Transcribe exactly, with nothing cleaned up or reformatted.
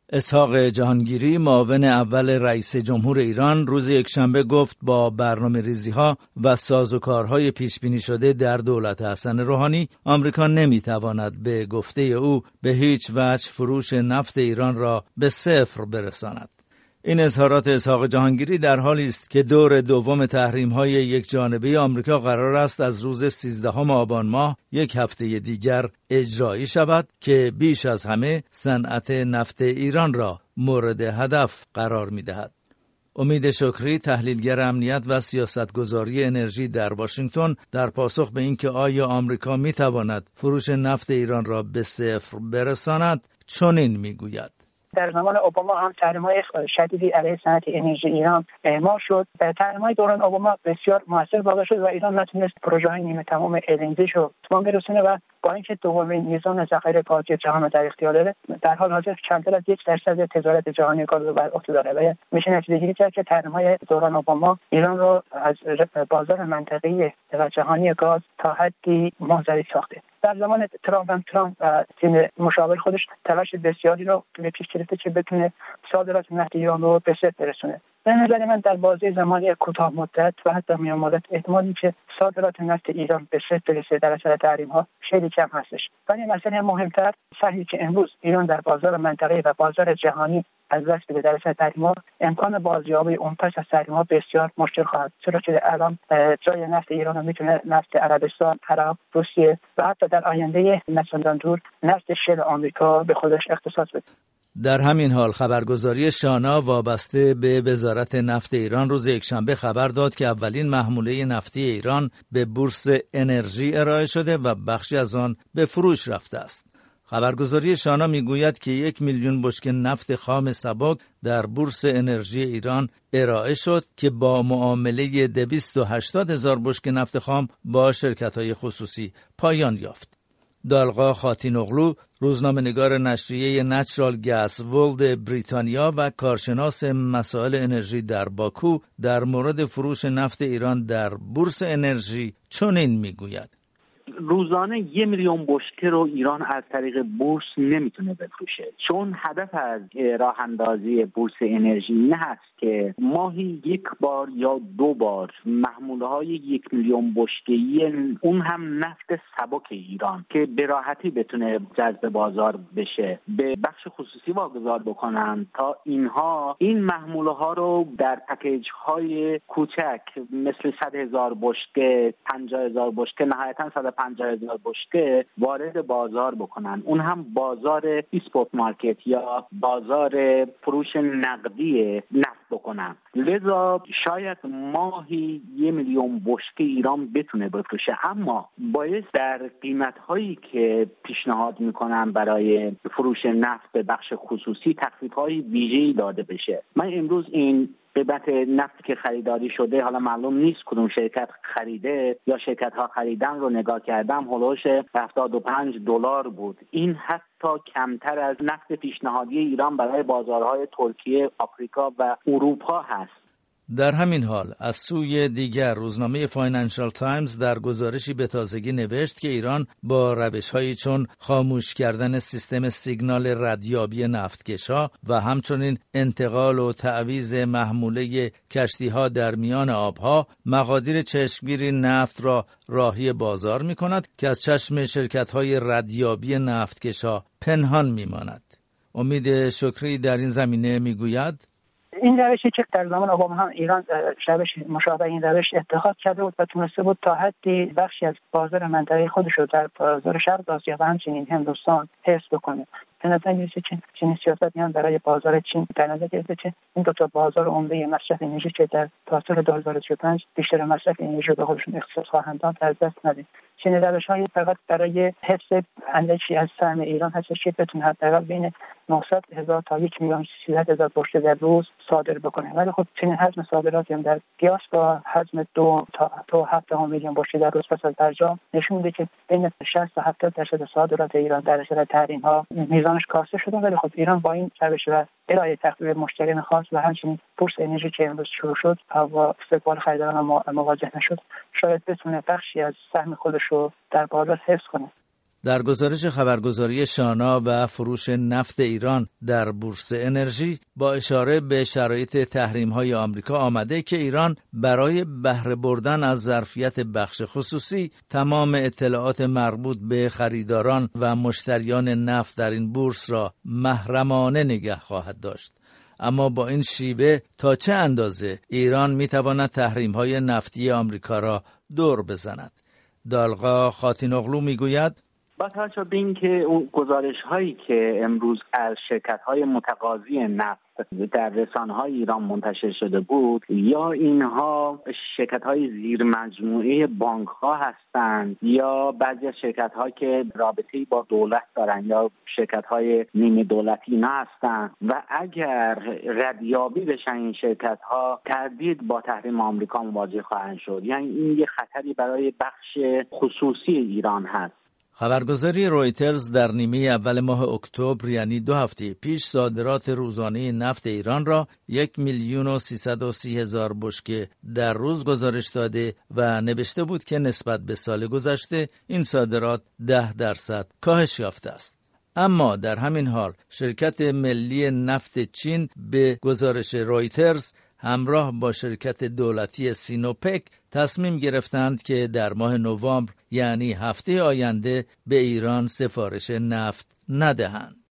اسحاق جهانگیری، معاون اول رئیس جمهور ایران، روز یکشنبه گفت با برنامه ریزی ها و سازوکارهای پیش بینی شده در دولت حسن روحانی، آمریکا نمیتواند به گفته او به هیچ وجه فروش نفت ایران را به صفر برساند. این اظهارات اسحاق جهانگیری در حالی است که دور دوم تحریم‌های یک جانبه آمریکا قرار است از روز سیزدهم آبان ماه یک هفته دیگر اجرایی شود که بیش از همه صنعت نفت ایران را مورد هدف قرار می‌دهد. امید شکری، تحلیلگر امنیت و سیاستگذاری انرژی در واشنگتن، در پاسخ به اینکه آیا آمریکا می‌تواند فروش نفت ایران را به صفر برساند، چنین می‌گوید: در زمان اوباما هم تحریم‌های شدیدی علیه صنعت انرژی ایران اعمال شد. تحریم‌های دوران اوباما بسیار موثر واقع شد و ایران نتونست پروژه‌های نیمه تمام ال ان جی رو تمام برسونه و با اینکه دومین میزان ذخایر گازی جهان در اختیار داره، در حال حاضر کمتر از یک درصد تجارت جهانی گاز رو بر عهده داره و میشه نتیجه گیری کرد که تحریم‌های دوران اوباما ایران رو از بازار منطقه‌ای و جهانی گاز تا حدی منزوی ساخته. در زمان ترامپ هم ترامپ و تیم مشاور خودش تلاش بسیاری رو به پیش گرفته که بتونه صادرات نفت ایران رو به صفر برسونه. به نظر من در بازه زمانی کوتاه مدت و حتی میان مدت احتمالی که صادرات نفت ایران به صفر برسه در اثر تحریم‌ها خیلی کم هستش. ولی مسئله مهمتر صحیح که امروز ایران در بازار منطقه‌ای و بازار جهانی از دست بده در اثر تحریم‌ها، امکان بازیابی اون پس از تحریم‌ها بسیار مشکل خواهد، چرا که الان جای نفت ایران رو میتونه نفت عربستان، عراق، روسیه و حتی در آینده نچندان دور نفت شل آمریکا به خودش اختصاص بده. در همین حال خبرگزاری شانا وابسته به وزارت نفت ایران روز یکشنبه خبر داد که اولین محموله نفتی ایران به بورس انرژی ارائه شده و بخشی از آن به فروش رفته است. خبرگزاری شانا میگوید که یک میلیون بشکه نفت خام سبک در بورس انرژی ایران ارائه شد که با معامله دویست و هشتاد هزار بشکه نفت خام با شرکت‌های خصوصی پایان یافت. دالقا خاتینوغلو، روزنامه‌نگار نشریه نچرال گاز ورلد بریتانیا و کارشناس مسائل انرژی در باکو، در مورد فروش نفت ایران در بورس انرژی چنین میگوید: روزانه یه میلیون بشکه رو ایران از طریق بورس نمیتونه بفروشه، چون هدف از راه اندازی بورس انرژی نه هست که ماهی یک بار یا دو بار محموله های یک میلیون بشکه‌ای اون هم نفت سبک ایران که به راحتی بتونه جذب بازار بشه به بخش خصوصی واگذار بکنن تا اینها این محموله ها رو در پکیج های کوچک مثل صد هزار بشکه، پنجاه هزار بشکه، نهایتاً صد و پنجاه هزار بشکه وارد بازار بکنن، اون هم بازار اسپات مارکت یا بازار فروش نقدی نفت بکنن. لذا شاید ماهی یه میلیون بشکه ایران بتونه بفروشه، اما باید در قیمت‌هایی که پیشنهاد میکنن برای فروش نفت به بخش خصوصی تخفیف‌های ویژه‌ای داده بشه. من امروز این قیمت نفتی که خریداری شده، حالا معلوم نیست کدوم شرکت خریده یا شرکت ها خریدن رو نگاه کردم، هولوش هفتاد و پنج دلار بود. این حتی کمتر از نفت پیشنهادی ایران برای بازارهای ترکیه، آفریقا و اروپا هست. در همین حال از سوی دیگر روزنامه فاینانشال تایمز در گزارشی به تازگی نوشت که ایران با روش‌هایی چون خاموش کردن سیستم سیگنال ردیابی نفتکش‌ها و همچنین انتقال و تعویض محموله کشتی‌ها در میان آبها مقادیر چشمگیر نفت را راهی بازار می‌کند که از چشم شرکت‌های ردیابی نفتکش‌ها پنهان می‌ماند. امید شکری در این زمینه می‌گوید: این روشی که در زمان اوباما هم ایران روش مشابه این روش اتخاذ کرده بود و تونسته بود تا حدی بخشی از بازار منطقه خودش رو در بازار شرق آسیا و همچنین هندوستان حفظ بکنه. به نظر میرسه که چنین سیاستی هم برای بازار چین در نظر گرفته که این دو تا بازار عمده مصرف انرژی که در تا سال دو هزار و سی و پنج بیشتر مصرف انرژی به خودشون اختصاص خواهند داد از دست ندید. چنین روش‌های فقط برای حفظ اندکی از سهم ایران هست که بتونه حداقل بین نهصد هزار تا یک میلیون سیصد هزار بشکه در روز صادر بکنه. ولی خب چنین حجم صادراتی هم در قیاس با حجم دو تا هفت میلیون بشکه در روز پس از برجام نشون میده که بین شصت تا هفتاد درصد صادرات ایران در اثر تحریم‌ها میزانش کاسته شده. ولی خب ایران با این روش و ارائه تخفیف مشتریان خاص و همچنین بورس انرژی که امروز شروع شد و استقبال خریداران مواجه نشد، شاید بتونه بخشی از سهم خودش رو در بازار حفظ کنه. در گزارش خبرگزاری شانا و فروش نفت ایران در بورس انرژی با اشاره به شرایط تحریم‌های آمریکا آمده که ایران برای بهره بردن از ظرفیت بخش خصوصی تمام اطلاعات مربوط به خریداران و مشتریان نفت در این بورس را محرمانه نگه خواهد داشت. اما با این شیوه تا چه اندازه ایران می‌تواند تحریم‌های نفتی آمریکا را دور بزند؟ دالغا خاتینوغلو میگوید با توجه به اینکه اون گزارش هایی که امروز از شرکت های متقاضی نفت در رسانه های ایران منتشر شده بود، یا اینها شرکت های زیر مجموعه بانک ها هستند یا بعضی از شرکت ها که رابطه‌ای با دولت دارن یا شرکت های نیمه دولتی اینا هستند و اگر ردیابی بشن این شرکت ها تردید با تحریم آمریکا مواجه خواهند شد. یعنی این یه خطری برای بخش خصوصی ایران هست. خبرگزاری رویترز در نیمه اول ماه اکتبر یعنی دو هفته پیش صادرات روزانه نفت ایران را یک میلیون و سیصد و سی هزار بشکه در روز گزارش داده و نوشته بود که نسبت به سال گذشته این صادرات ده درصد کاهش یافته است. اما در همین حال شرکت ملی نفت چین به گزارش رویترز همراه با شرکت دولتی سینوپک تصمیم گرفتند که در ماه نوامبر یعنی هفته آینده به ایران سفارش نفت ندهند.